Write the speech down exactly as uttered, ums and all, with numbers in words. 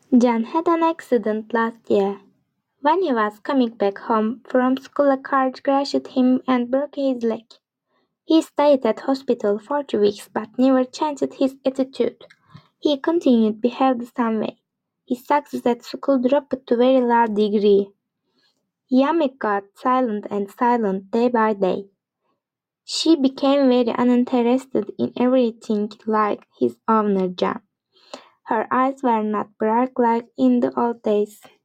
Jan had an accident last year. When he was coming back home from school, a car crashed him and broke his leg. He stayed at hospital for two weeks but never changed his attitude. He continued to behave the same way. His success at school dropped to very low degree. Yami got silent and silent day by day. She became very uninterested in everything like his owner Jan. Her eyes were not bright like in the old days.